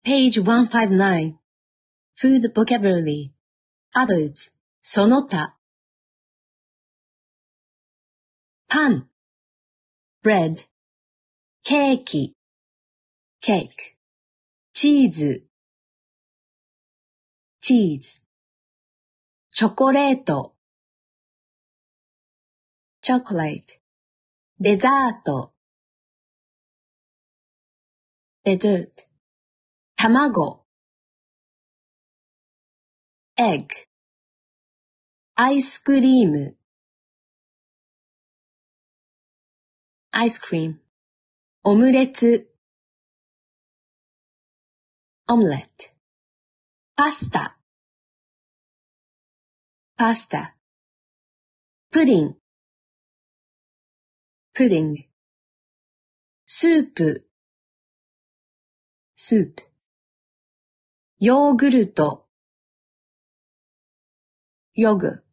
Page 159. Food vocabulary. Adults. その他。パン。bread。ケーキ。cake。チーズ。cheese。チョコレート。chocolate。デザート。dessert。卵。egg。アイスクリーム。アイスクリーム。オムレツ。オムレット。パスタ。パスタ。プディン。プディング。スープ。スープ。ヨーグルト。ヨーグルト。